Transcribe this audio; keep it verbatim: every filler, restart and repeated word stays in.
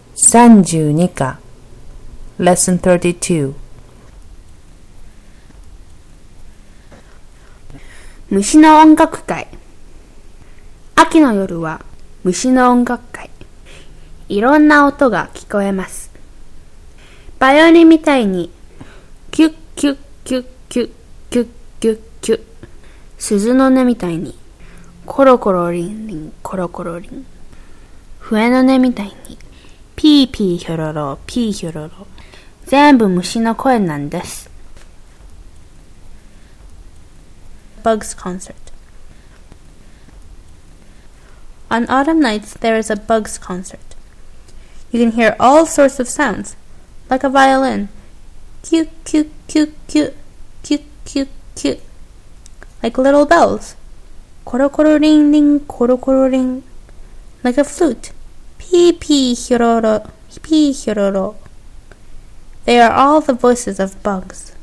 さんじゅうに課 Lesson thirty-two 虫の音楽会。秋の夜は虫の音楽会。いろんな音が聞こえます。バイオリンみたいにキュッキュッキュッキュッキュッキュッキュッ、鈴の音みたいにコロコロリンリンコロコロリン、笛の音みたいにピーピーヒョロロピーヒョロロ、全部虫の声なんです。Bugs concert. On autumn nights there is a bugs concert. You can hear all sorts of sounds, like a violin, cute, cute, cute, cute, cute, cute, cute, like little bells, koro koro ring ring, koro koro ring, like a flute, pee pee hiroro, pee hiroro. They are all the voices of bugs.